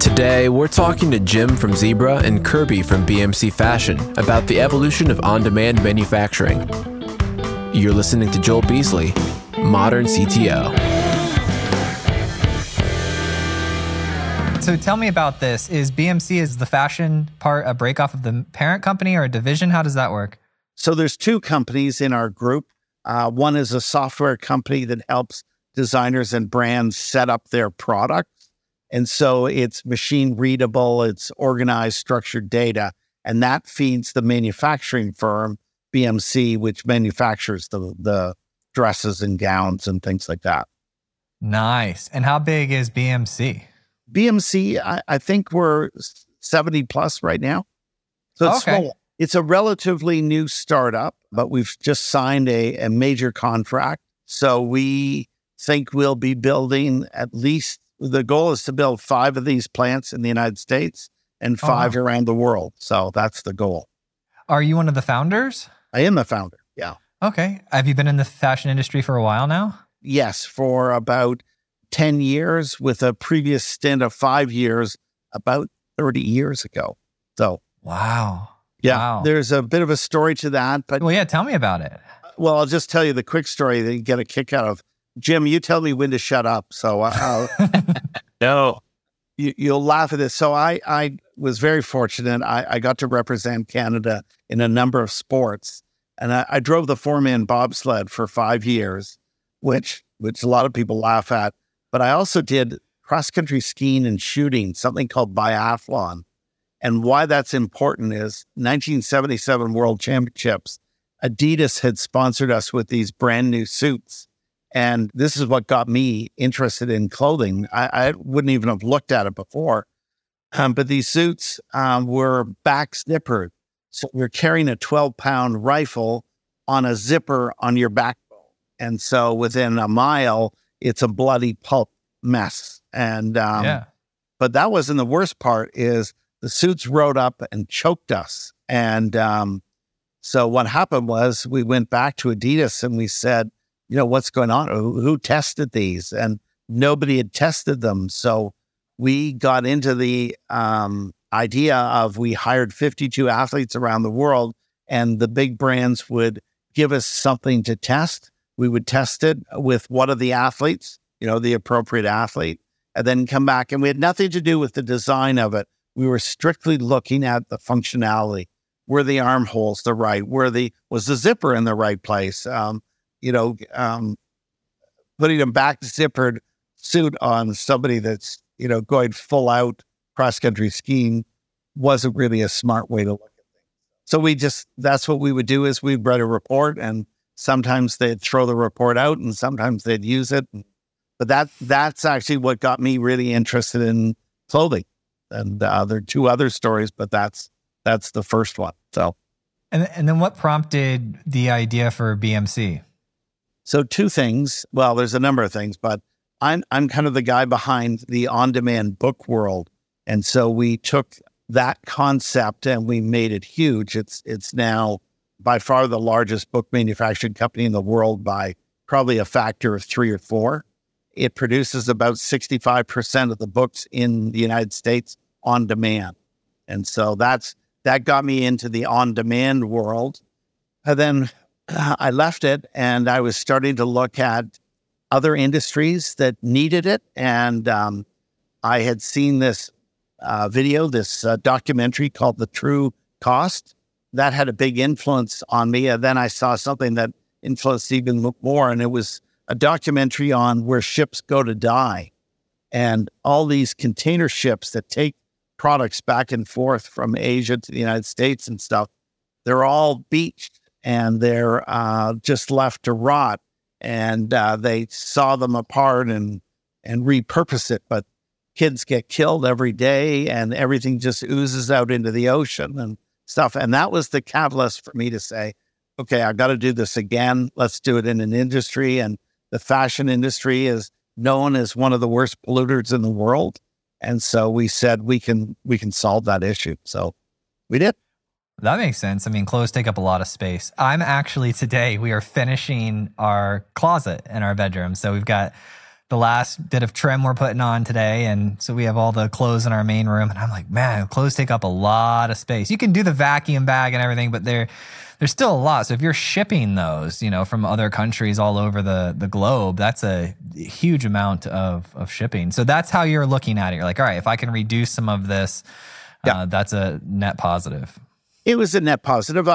Today, we're talking to Jim from Zebra and Kirby from BMC Fashion about the evolution of on-demand manufacturing. You're listening to Joel Beasley, Modern CTO. So tell me about this. Is BMC, is the fashion part a breakoff of the parent company or a division? How does that work? So there's two companies in our group. One is a software company that helps designers and brands set up their products. And so it's machine readable, it's organized, structured data, and that feeds the manufacturing firm, BMC, which manufactures the dresses and gowns and things like that. Nice. And how big is BMC? BMC, I think we're 70 plus right now. So it's small. It's a relatively new startup, but we've just signed a major contract. So we think we'll be building at least, the goal is to build 5 of these plants in the United States and 5 around the world. So that's the goal. Are you one of the founders? I am the founder, yeah. Okay. Have you been in the fashion industry for a while now? Yes, for about 10 years with a previous stint of 5 years, about 30 years ago. So, wow. Yeah, There's a bit of a story to that. But well, yeah, tell me about it. Well, I'll just tell you the quick story that you get a kick out of. Jim, you tell me when to shut up. So No. You'll laugh at this. So I was very fortunate. I got to represent Canada in a number of sports. And I drove the 4-man bobsled for 5 years, which a lot of people laugh at. But I also did cross-country skiing and shooting, something called biathlon. And why that's important is 1977 World Championships, Adidas had sponsored us with these brand new suits. And this is what got me interested in clothing. I wouldn't even have looked at it before. But these suits were back zippered. So you're carrying a 12-pound rifle on a zipper on your backbone. And so within a mile, it's a bloody pulp mess. And but that wasn't the worst part is the suits rode up and choked us. And so what happened was we went back to Adidas and we said, you know, what's going on? Who tested these? And nobody had tested them. So we got into the idea of we hired 52 athletes around the world and the big brands would give us something to test. We would test it with one of the athletes, you know, the appropriate athlete, and then come back. And we had nothing to do with the design of it. We were strictly looking at the functionality. Were the armholes the right? Was the zipper in the right place? Putting a back zippered suit on somebody that's, you know, going full out cross-country skiing wasn't really a smart way to look at things. So that's what we would do is we'd write a report and sometimes they'd throw the report out and sometimes they'd use it. But that's actually what got me really interested in clothing. And there are 2 other stories, but that's the first one. So, and then what prompted the idea for BMC? So 2 things. Well, there's a number of things, but I'm kind of the guy behind the on-demand book world. And so we took that concept and we made it huge. It's now by far the largest book manufacturing company in the world by probably a factor of 3 or 4. It produces about 65% of the books in the United States on demand. And so that got me into the on-demand world. And then I left it and I was starting to look at other industries that needed it. And I had seen this this documentary called The True Cost. That had a big influence on me. And then I saw something that influenced even more. And it was a documentary on where ships go to die. And all these container ships that take products back and forth from Asia to the United States and stuff, they're all beached. And they're just left to rot. And they saw them apart and repurpose it. But kids get killed every day and everything just oozes out into the ocean and stuff. And that was the catalyst for me to say, okay, I got to do this again. Let's do it in an industry. And the fashion industry is known as one of the worst polluters in the world. And so we said we can solve that issue. So we did. That makes sense. I mean, clothes take up a lot of space. We are finishing our closet in our bedroom. So we've got the last bit of trim we're putting on today. And so we have all the clothes in our main room. And I'm like, man, clothes take up a lot of space. You can do the vacuum bag and everything, but there's still a lot. So if you're shipping those, from other countries all over the globe, that's a huge amount of shipping. So that's how you're looking at it. You're like, all right, if I can reduce some of this, that's a net positive. It was a net positive.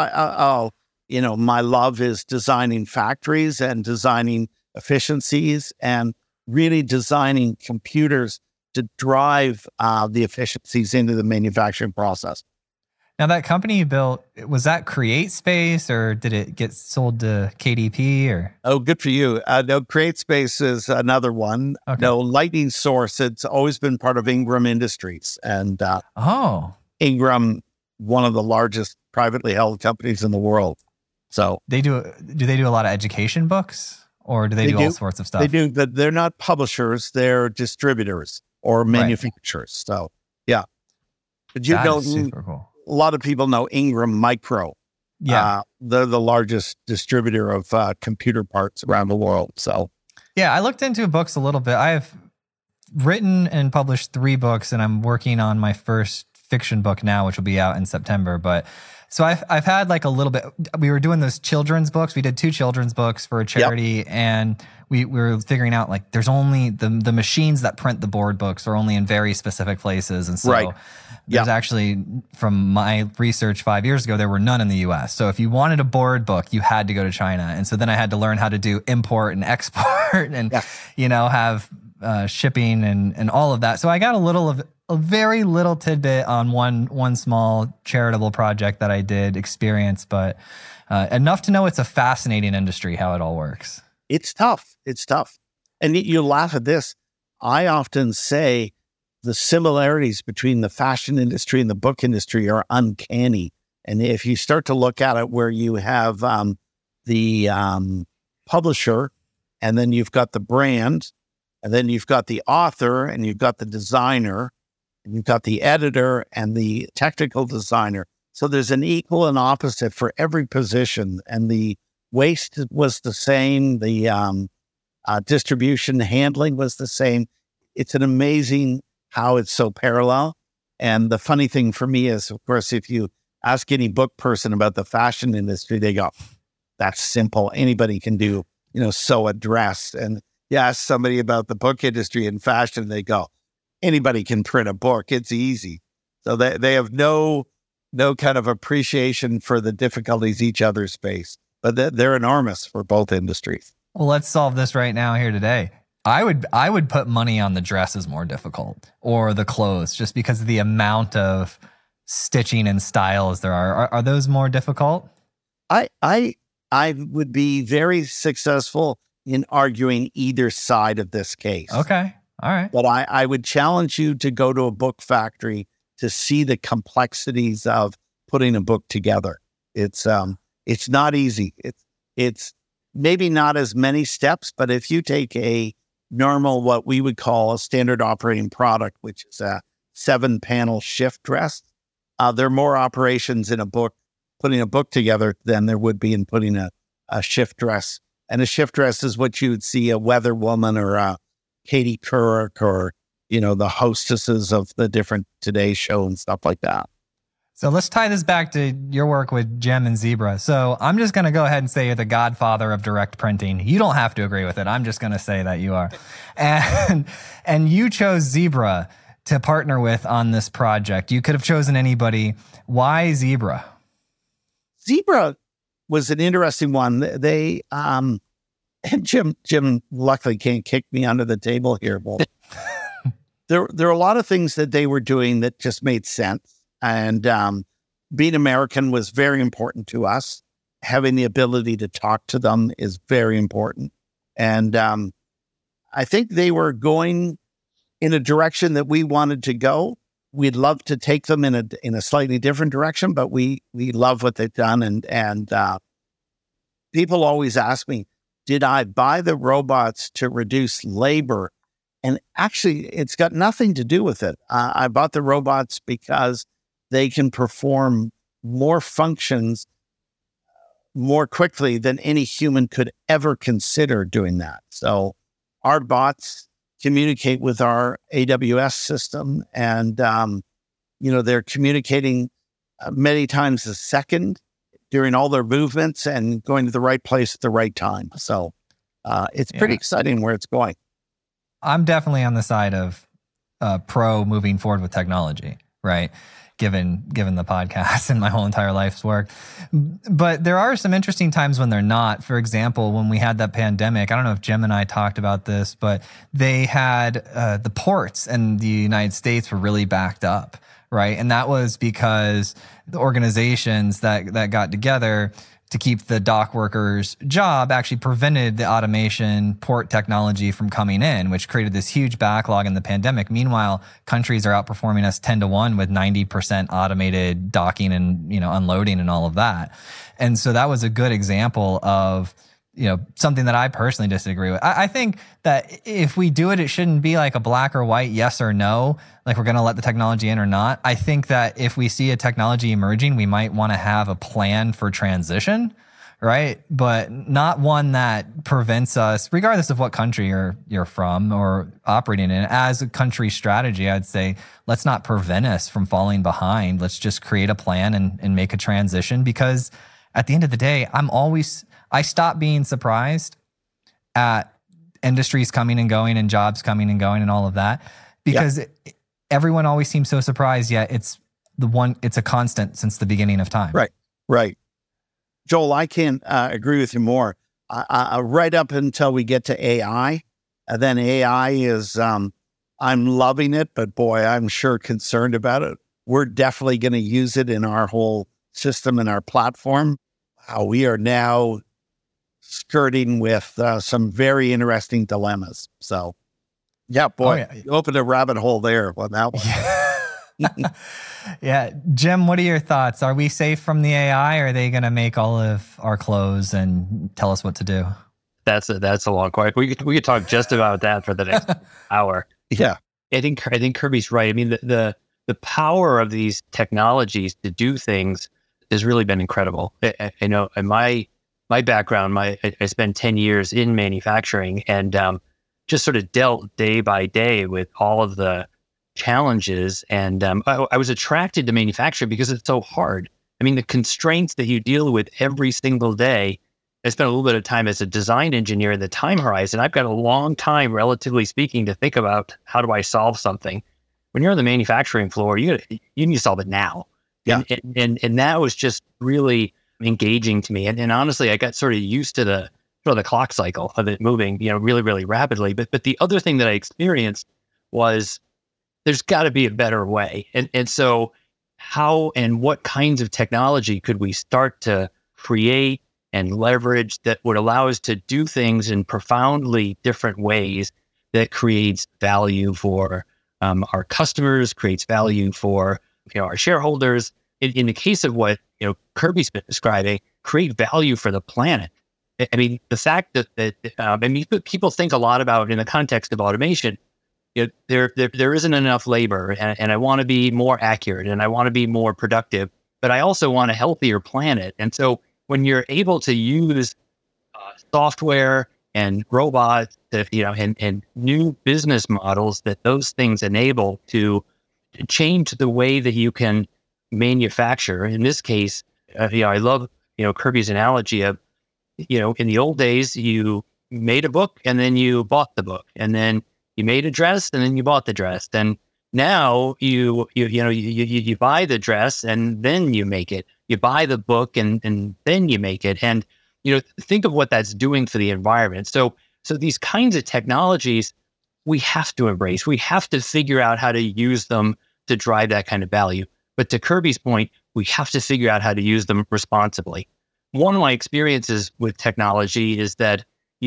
My love is designing factories and designing efficiencies and really designing computers to drive the efficiencies into the manufacturing process. Now, that company you built, was that CreateSpace, or did it get sold to KDP? Or Oh, good for you. No, CreateSpace is another one. Okay. No, Lightning Source, it's always been part of Ingram Industries. And Ingram, one of the largest privately held companies in the world. So do they do a lot of education books? Or do they do all sorts of stuff? They do, but they're not publishers. They're distributors or manufacturers. Right. So, yeah. But super cool. A lot of people know Ingram Micro. Yeah. They're the largest distributor of computer parts around the world. So, yeah, I looked into books a little bit. I have written and published 3 books, and I'm working on my first fiction book now, which will be out in September. But so I've had like a little bit. We were doing those children's books. We did 2 children's books for a charity, and we were figuring out like there's only the machines that print the board books are only in very specific places, and so there's actually, from my research 5 years ago, there were none in the U.S. So if you wanted a board book, you had to go to China, and so then I had to learn how to do import and export, and have shipping and all of that. So I got a very little tidbit on one small charitable project that I did experience, but enough to know it's a fascinating industry, how it all works. It's tough. And you laugh at this. I often say the similarities between the fashion industry and the book industry are uncanny. And if you start to look at it where you have the publisher, and then you've got the brand, and then you've got the author, and you've got the designer, and you've got the editor and the technical designer. So there's an equal and opposite for every position. And the waste was the same. The distribution handling was the same. It's an amazing how it's so parallel. And the funny thing for me is, of course, if you ask any book person about the fashion industry, they go, that's simple. Anybody can do, sew a dress. And you ask somebody about the book industry and fashion, they go, anybody can print a book. It's easy. So they have no kind of appreciation for the difficulties each other's face, but they're enormous for both industries. Well, let's solve this right now here today. I would put money on the dress is more difficult, or the clothes, just because of the amount of stitching and styles there are. Are those more difficult? I would be very successful in arguing either side of this case. Okay. All right. But I would challenge you to go to a book factory to see the complexities of putting a book together. It's not easy. It's maybe not as many steps, but if you take a normal, what we would call a standard operating product, which is a 7-panel shift dress, there are more operations in a book, putting a book together, than there would be in putting a shift dress. And a shift dress is what you would see a Weather Woman or a Katie Couric or, the hostesses of the different Today Show and stuff like that. So let's tie this back to your work with Jim and Zebra. So I'm just going to go ahead and say you're the godfather of direct printing. You don't have to agree with it. I'm just going to say that you are. And you chose Zebra to partner with on this project. You could have chosen anybody. Why Zebra? Zebra was an interesting one. They and Jim luckily can't kick me under the table here. But there are a lot of things that they were doing that just made sense. And being American was very important to us. Having the ability to talk to them is very important. And I think they were going in a direction that we wanted to go. We'd love to take them in a slightly different direction, but we love what they've done. And people always ask me, did I buy the robots to reduce labor? And actually, it's got nothing to do with it. I bought the robots because they can perform more functions more quickly than any human could ever consider doing that. So our bots communicate with our AWS system, and they're communicating many times a second during all their movements and going to the right place at the right time. So it's pretty exciting where it's going. I'm definitely on the side of pro moving forward with technology, right? Given the podcast and my whole entire life's work. But there are some interesting times when they're not. For example, when we had that pandemic, I don't know if Jim and I talked about this, but they had the ports in the United States were really backed up, right? And that was because the organizations that got together to keep the dock workers' job actually prevented the automation port technology from coming in, which created this huge backlog in the pandemic. Meanwhile, countries are outperforming us 10-1 with 90% automated docking and unloading and all of that. And so that was a good example of something that I personally disagree with. I think that if we do it, it shouldn't be like a black or white, yes or no, like we're going to let the technology in or not. I think that if we see a technology emerging, we might want to have a plan for transition, right? But not one that prevents us, regardless of what country you're from or operating in. As a country strategy, I'd say, let's not prevent us from falling behind. Let's just create a plan and make a transition, because at the end of the day, I stop being surprised at industries coming and going and jobs coming and going and all of that, because everyone always seems so surprised, yet it's a constant since the beginning of time. Right. Joel, I can't agree with you more. Right up until we get to AI, and then AI is, I'm loving it, but boy, I'm sure concerned about it. We're definitely going to use it in our whole system and our platform. Wow, we are now skirting with some very interesting dilemmas. So, you opened a rabbit hole there on that one. Yeah. Jim, what are your thoughts? Are we safe from the AI, or are they going to make all of our clothes and tell us what to do? That's a long question. We could talk just about that for the next hour. Yeah. I think Kirby's right. I mean, the power of these technologies to do things has really been incredible. I know in my background, I spent 10 years in manufacturing, and just sort of dealt day by day with all of the challenges. And I was attracted to manufacturing because it's so hard. I mean, the constraints that you deal with every single day. I spent a little bit of time as a design engineer in the time horizon. I've got a long time, relatively speaking, to think about how do I solve something. When you're on the manufacturing floor, you need to solve it now. Yeah. And that was just really engaging to me. And honestly, I got sort of used to the clock cycle of it moving, really, really rapidly. But the other thing that I experienced was there's got to be a better way. And so how and what kinds of technology could we start to create and leverage that would allow us to do things in profoundly different ways that creates value for our customers, creates value for our shareholders. In the case of what Kirby's been describing, create value for the planet. I mean, the fact that people think a lot about in the context of automation. There isn't enough labor, and I want to be more accurate, and I want to be more productive, but I also want a healthier planet. And so when you're able to use software and robots, and new business models that those things enable to change the way that you can manufacture. In this case, I love Kirby's analogy of in the old days you made a book and then you bought the book, and then you made a dress and then you bought the dress. And now you buy the dress and then you make it. You buy the book and then you make it. And think of what that's doing for the environment. So these kinds of technologies we have to embrace. We have to figure out how to use them to drive that kind of value. But to Kirby's point, we have to figure out how to use them responsibly. One of my experiences with technology is that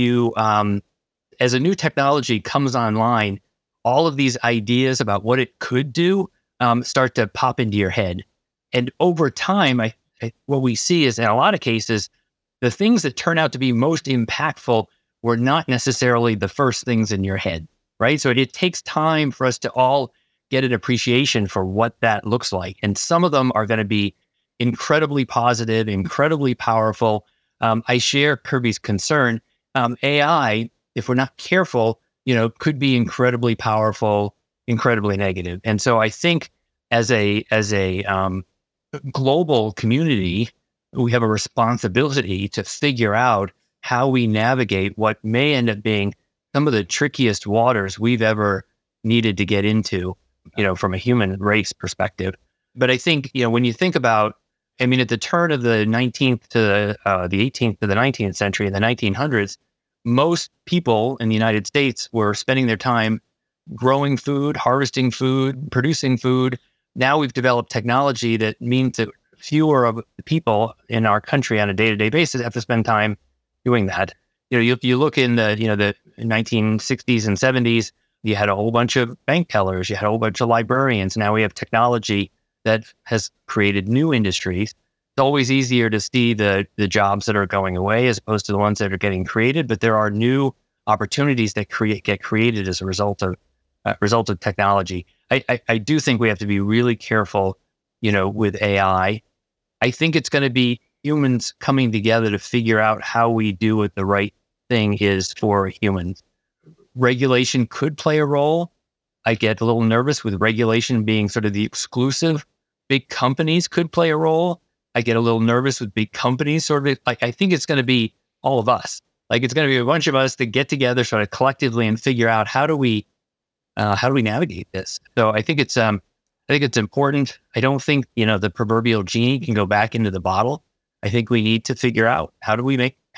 as a new technology comes online, all of these ideas about what it could do start to pop into your head. And over time, what we see is in a lot of cases, the things that turn out to be most impactful were not necessarily the first things in your head, right? So it takes time for us to all get an appreciation for what that looks like. And some of them are going to be incredibly positive, incredibly powerful. I share Kirby's concern. AI, if we're not careful, could be incredibly powerful, incredibly negative. And so I think as a global community, we have a responsibility to figure out how we navigate what may end up being some of the trickiest waters we've ever needed to get into, from a human race perspective. But I think, when you think about, at the turn of the 19th to the 18th to the 19th century, in the 1900s, most people in the United States were spending their time growing food, harvesting food, producing food. Now we've developed technology that means that fewer of the people in our country on a day-to-day basis have to spend time doing that. You look in the 1960s and 70s, you had a whole bunch of bank tellers, you had a whole bunch of librarians. Now we have technology that has created new industries. It's always easier to see the jobs that are going away as opposed to the ones that are getting created, but there are new opportunities that get created as a result of technology. I do think we have to be really careful, with AI. I think it's going to be humans coming together to figure out how we do what the right thing is for humans. Regulation could play a role. I get a little nervous with regulation being sort of the exclusive. Big companies could play a role. I get a little nervous with big companies sort of I think it's going to be all of us. It's going to be a bunch of us that get together sort of collectively and figure out how do we navigate this. So I think it's important. I don't think, the proverbial genie can go back into the bottle. I think we need to figure out how do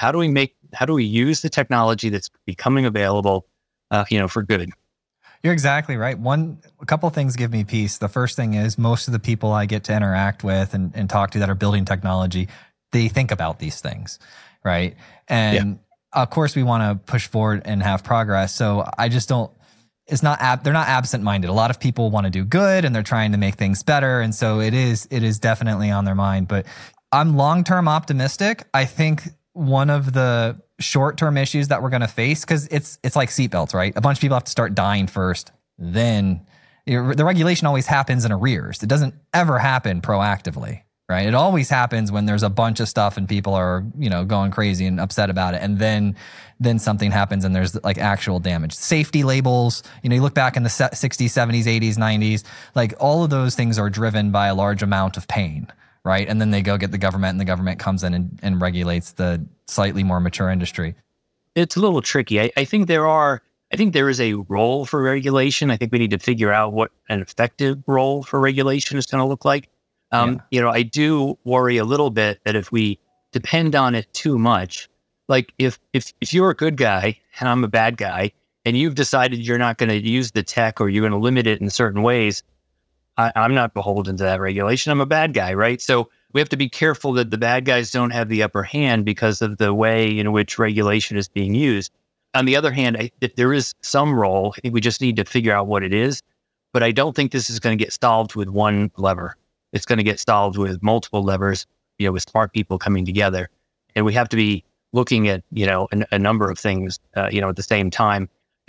we use the technology that's becoming available, for good. You're exactly right. A couple of things give me peace. The first thing is most of the people I get to interact with and talk to that are building technology, they think about these things, right? And of course we want to push forward and have progress. So I just don't, they're not absent-minded. A lot of people want to do good and they're trying to make things better. And so it is definitely on their mind, but I'm long-term optimistic. I think one of the short-term issues that we're going to face, because it's like seatbelts, right? A bunch of people have to start dying first. Then the regulation always happens in arrears. It doesn't ever happen proactively, right? It always happens when there's a bunch of stuff and people are, going crazy and upset about it. And then something happens and there's actual damage. Safety labels, you look back in the 60s, 70s, 80s, 90s, all of those things are driven by a large amount of pain, right? And then they go get the government and the government comes in and regulates the slightly more mature industry. It's a little tricky. I think there is a role for regulation. I think we need to figure out what an effective role for regulation is going to look like. I do worry a little bit that if we depend on it too much, if you're a good guy and I'm a bad guy and you've decided you're not going to use the tech or you're going to limit it in certain ways, I'm not beholden to that regulation. I'm a bad guy, right? So we have to be careful that the bad guys don't have the upper hand because of the way in which regulation is being used. On the other hand, if there is some role, I think we just need to figure out what it is. But I don't think this is going to get solved with one lever. It's going to get solved with multiple levers, with smart people coming together. And we have to be looking at, a number of things, at the same time.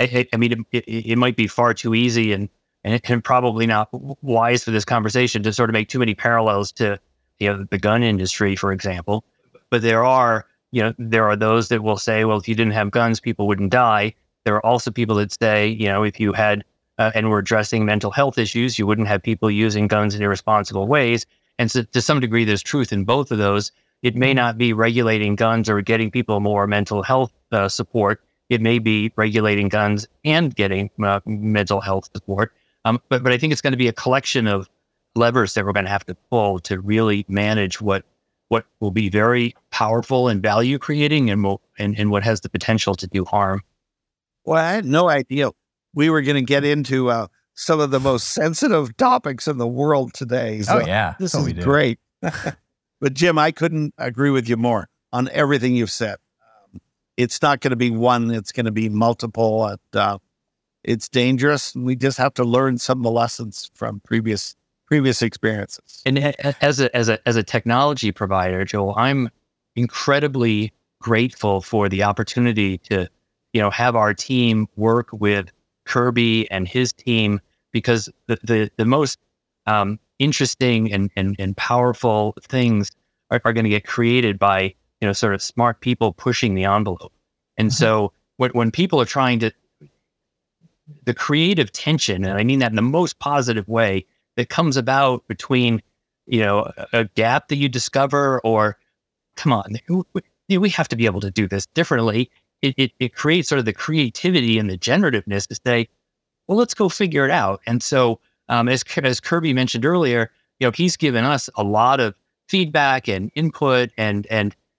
It might be far too easy and probably not wise for this conversation to sort of make too many parallels to, the gun industry, for example. But there are those that will say, well, if you didn't have guns, people wouldn't die. There are also people that say, if you had, and we're addressing mental health issues, you wouldn't have people using guns in irresponsible ways. And so to some degree, there's truth in both of those. It may not be regulating guns or getting people more mental health support. It may be regulating guns and getting mental health support. But I think it's going to be a collection of levers that we're going to have to pull to really manage what will be very powerful and value creating and what has the potential to do harm. Well, I had no idea we were going to get into some of the most sensitive topics in the world today. So this is great. But Jim, I couldn't agree with you more on everything you've said. It's not going to be one; it's going to be multiple. It's dangerous. We just have to learn some of the lessons from previous experiences. And as a technology provider, Joel, I'm incredibly grateful for the opportunity to, have our team work with Kirby and his team, because the most interesting and powerful things are going to get created by, sort of smart people pushing the envelope. And so when people are trying to, the creative tension, and I mean that in the most positive way, that comes about between, a gap that you discover, or come on, we have to be able to do this differently. It creates sort of the creativity and the generativeness to say, well, let's go figure it out. And so, as Kirby mentioned earlier, he's given us a lot of feedback and input, and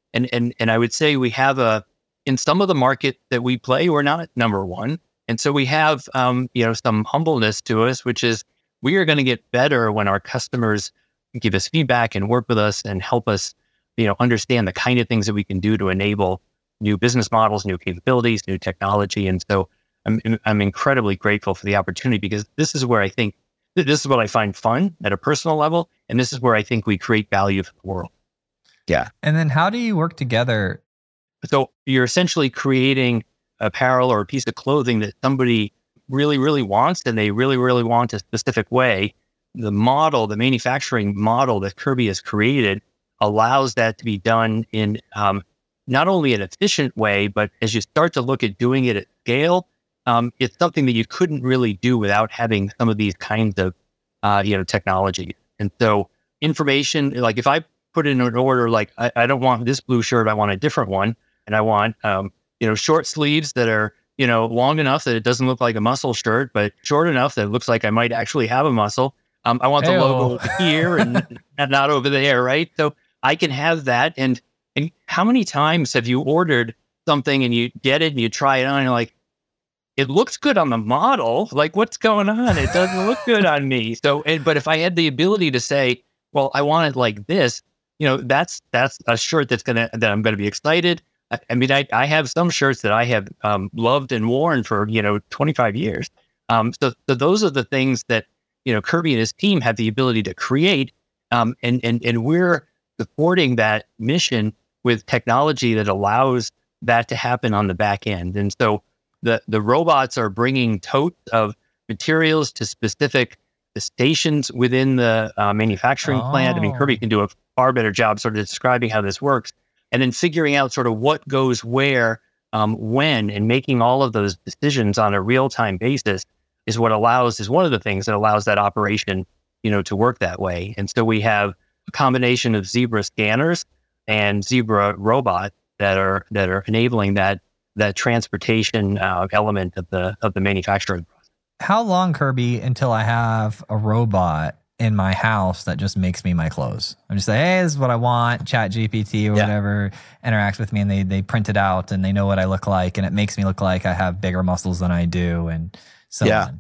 I would say we have in some of the market that we play, we're not number one. And so we have, some humbleness to us, which is we are going to get better when our customers give us feedback and work with us and help us, understand the kind of things that we can do to enable new business models, new capabilities, new technology. And so I'm incredibly grateful for the opportunity, because this is where I think, this is what I find fun at a personal level. And this is where I think we create value for the world. Yeah. And then how do you work together? So you're essentially creating apparel or a piece of clothing that somebody really, really wants, and they really, really want a specific way. The manufacturing model that Kirby has created allows that to be done in not only an efficient way, but as you start to look at doing it at scale, it's something that you couldn't really do without having some of these kinds of, technology. And so information, like if I put in an order, like I don't want this blue shirt, I want a different one. And I want, short sleeves that are, long enough that it doesn't look like a muscle shirt, but short enough that it looks like I might actually have a muscle. I want the logo here and not over there, right? So I can have that. And how many times have you ordered something and you get it and you try it on and you're like, it looks good on the model. Like, what's going on? It doesn't look good on me. So, but if I had the ability to say, well, I want it like this, that's a shirt that I'm going to be excited. I mean, I have some shirts that I have loved and worn for 25 years. So those are the things that Kirby and his team have the ability to create, and we're supporting that mission with technology that allows that to happen on the back end. And so the robots are bringing totes of materials to specific stations within the manufacturing plant. I mean, Kirby can do a far better job sort of describing how this works, and then figuring out sort of what goes where, when, and making all of those decisions on a real-time basis is one of the things that allows that operation, to work that way. And so we have a combination of Zebra scanners and Zebra robots that are enabling that transportation element of the manufacturing process. How long, Kirby, until I have a robot in my house that just makes me my clothes? I'm just like, hey, this is what I want. ChatGPT or whatever interacts with me, and they print it out, and they know what I look like, and it makes me look like I have bigger muscles than I do, and so on.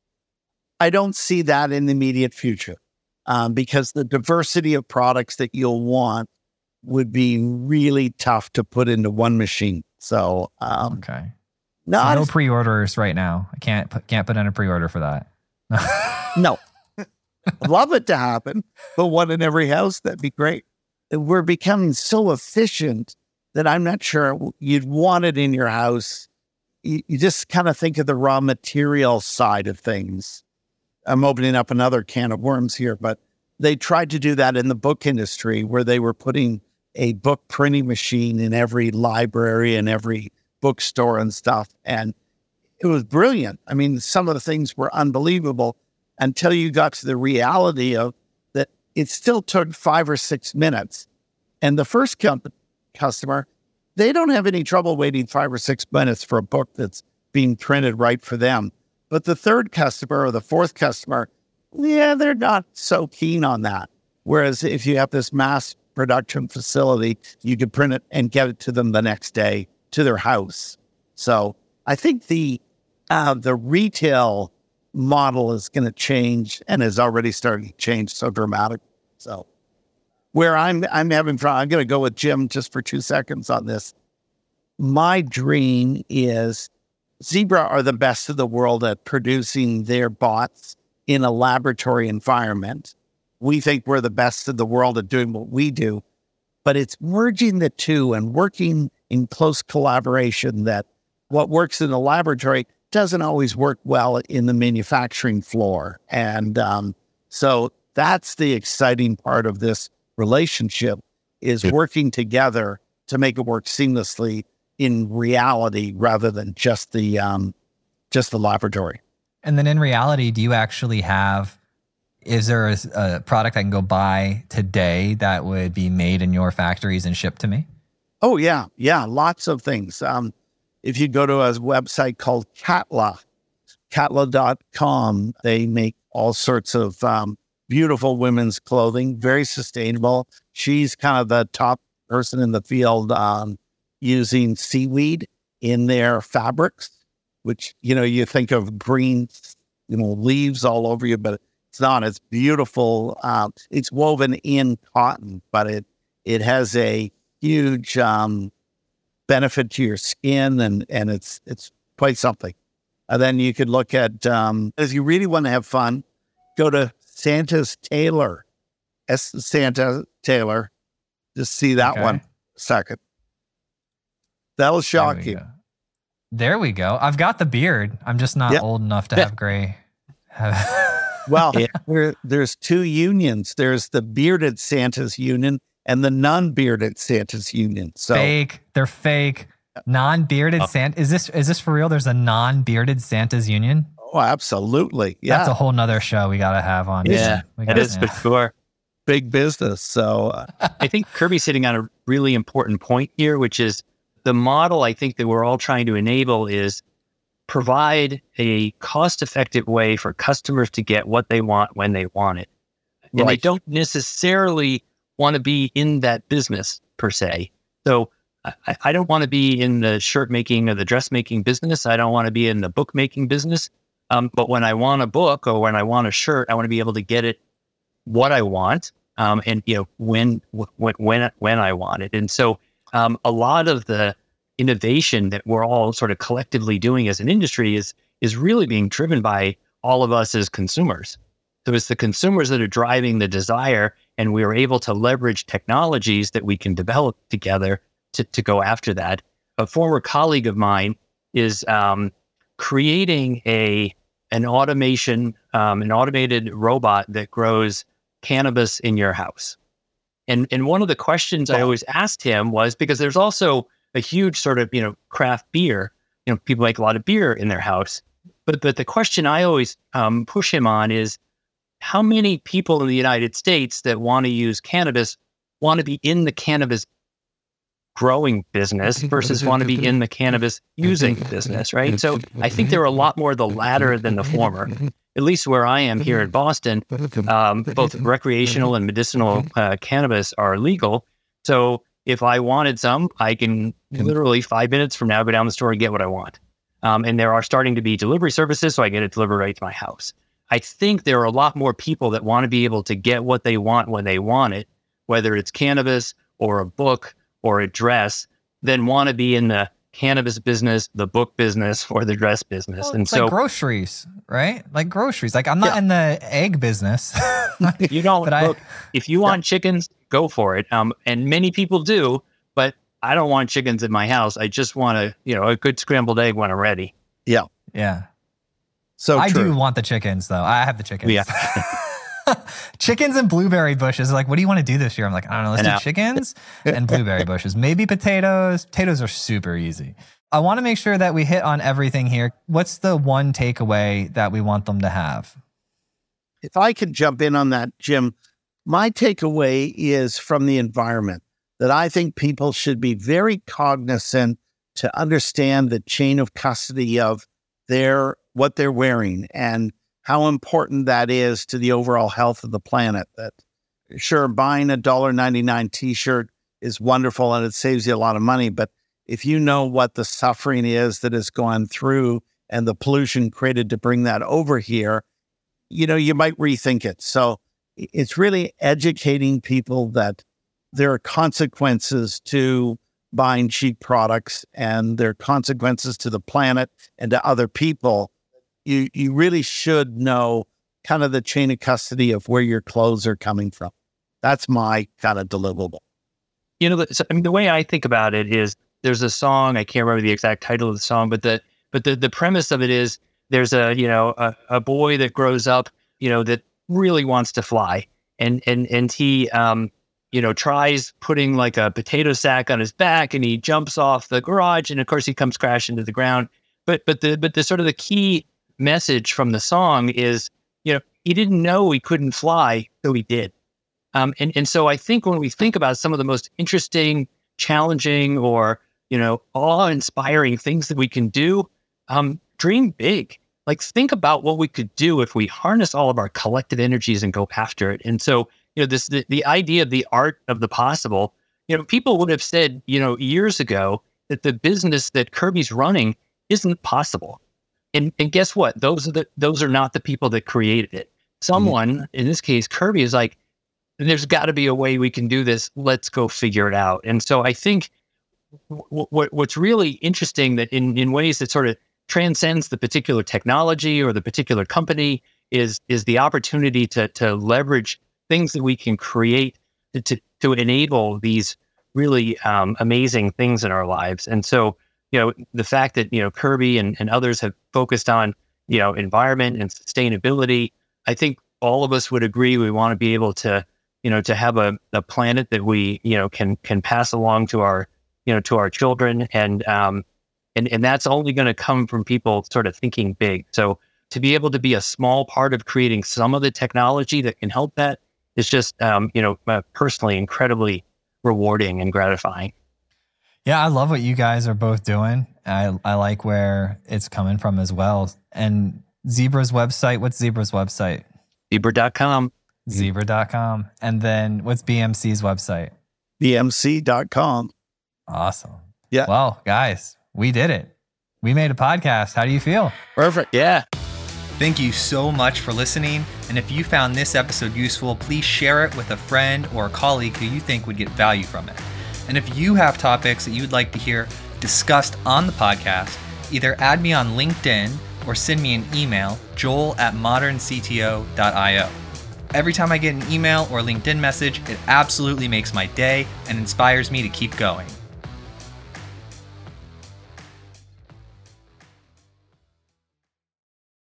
I don't see that in the immediate future, because the diversity of products that you'll want would be really tough to put into one machine. So, okay. No pre-orders right now. I can't put in a pre-order for that. No. I'd love it to happen, but one in every house, that'd be great. We're becoming so efficient that I'm not sure you'd want it in your house. You just kind of think of the raw material side of things. I'm opening up another can of worms here, but they tried to do that in the book industry, where they were putting a book printing machine in every library and every bookstore and stuff. And it was brilliant. I mean, some of the things were unbelievable until you got to the reality of that it still took 5 or 6 minutes. And the first customer, they don't have any trouble waiting 5 or 6 minutes for a book that's being printed right for them. But the third customer or the fourth customer, they're not so keen on that. Whereas if you have this mass production facility, you could print it and get it to them the next day to their house. So I think the retail model is going to change, and is already starting to change so dramatically. So where I'm having fun, I'm going to go with Jim just for 2 seconds on this. My dream is Zebra are the best of the world at producing their bots in a laboratory environment. We think we're the best of the world at doing what we do, but it's merging the two and working in close collaboration, that what works in the laboratory doesn't always work well in the manufacturing floor. And so that's the exciting part of this relationship, is working together to make it work seamlessly in reality, rather than just the just the laboratory. And then in reality, do you actually is there a product I can go buy today that would be made in your factories and shipped to me? Oh, yeah. Yeah, lots of things. If you go to a website called Catla.com, they make all sorts of beautiful women's clothing, very sustainable. She's kind of the top person in the field using seaweed in their fabrics, which, you think of green, leaves all over you, but it's not. It's beautiful. It's woven in cotton, but it has a huge benefit to your skin, and it's quite something. And then you could look at, if you really want to have fun, go to Santa's Tailor, Santa Tailor. Just see that one a second. That'll shock you. There we go. I've got the beard. I'm just not old enough to have gray. Well, there's two unions. There's the bearded Santa's union and the non-bearded Santa's union. So fake. They're fake. Non-bearded Santa. Is this for real? There's a non-bearded Santa's union? Oh, absolutely. Yeah. That's a whole nother show we got to have on. Yeah, it is for sure. Big business. So I think Kirby's hitting on a really important point here, which is the model I think that we're all trying to enable is provide a cost-effective way for customers to get what they want when they want it. And they don't necessarily want to be in that business per se. So I don't want to be in the shirt making or the dress making business. I don't want to be in the book making business. But when I want a book or when I want a shirt, I want to be able to get it what I want, and when I want it. And so a lot of the innovation that we're all sort of collectively doing as an industry is really being driven by all of us as consumers. So it's the consumers that are driving the desire, and we are able to leverage technologies that we can develop together to go after that. A former colleague of mine is creating an automated robot that grows cannabis in your house. And one of the questions I always asked him was, because there's also a huge sort of, craft beer, people make a lot of beer in their house. But the question I always push him on is, how many people in the United States that want to use cannabis want to be in the cannabis growing business versus want to be in the cannabis using business, right? So I think there are a lot more the latter than the former. At least where I am here in Boston, both recreational and medicinal cannabis are legal. So if I wanted some, I can literally 5 minutes from now go down the store and get what I want. And there are starting to be delivery services, so I get it delivered right to my house. I think there are a lot more people that want to be able to get what they want when they want it, whether it's cannabis or a book or a dress, than want to be in the cannabis business, the book business, or the dress business. Well, and so, like groceries, right? Like groceries. Like I'm not in the egg business. You don't look. If you want chickens, go for it. And many people do, but I don't want chickens in my house. I just want a good scrambled egg when I'm ready. Yeah. Yeah. So I true. do want the chickens, though. I have the chickens. Yeah. Chickens and blueberry bushes. Like, what do you want to do this year? I'm like, I don't know. Let's do chickens and blueberry bushes. Maybe potatoes. Potatoes are super easy. I want to make sure that we hit on everything here. What's the one takeaway that we want them to have? If I could jump in on that, Jim, my takeaway is from the environment that I think people should be very cognizant to understand the chain of custody of what they're wearing and how important that is to the overall health of the planet. That sure, buying a $1.99 t-shirt is wonderful and it saves you a lot of money, but if you know what the suffering is that has gone through and the pollution created to bring that over here, you might rethink it. So it's really educating people that there are consequences to buying cheap products and there are consequences to the planet and to other people. You really should know kind of the chain of custody of where your clothes are coming from. That's my kind of deliverable. The way I think about it is there's a song, I can't remember the exact title of the song, but the premise of it is there's a boy that grows up, that really wants to fly. And he, tries putting like a potato sack on his back and he jumps off the garage and of course he comes crashing to the ground. But the sort of the key message from the song is, he didn't know he couldn't fly, so he did. And so I think when we think about some of the most interesting, challenging, or awe-inspiring things that we can do, dream big. Like, think about what we could do if we harness all of our collective energies and go after it. And so, the idea of the art of the possible, people would have said, years ago that the business that Kirby's running isn't possible. And guess what? Those are not the people that created it. Someone, in this case, Kirby, is like, there's got to be a way we can do this. Let's go figure it out. And so I think what's really interesting, that in ways that sort of transcends the particular technology or the particular company, is the opportunity to leverage things that we can create to enable these really amazing things in our lives. And so, the fact that, Kirby and others have focused on, environment and sustainability, I think all of us would agree we want to be able to, to have a planet that we, can pass along to our, to our children. And that's only going to come from people sort of thinking big. So to be able to be a small part of creating some of the technology that can help that is just, personally incredibly rewarding and gratifying. Yeah, I love what you guys are both doing. I like where it's coming from as well. And Zebra's website, what's Zebra's website? Zebra.com. Zebra.com. And then what's BMC's website? BMC.com. Awesome. Yeah. Well, guys, we did it. We made a podcast. How do you feel? Perfect. Yeah. Thank you so much for listening. And if you found this episode useful, please share it with a friend or a colleague who you think would get value from it. And if you have topics that you would like to hear discussed on the podcast, either add me on LinkedIn or send me an email, joel@moderncto.io. Every time I get an email or LinkedIn message, it absolutely makes my day and inspires me to keep going.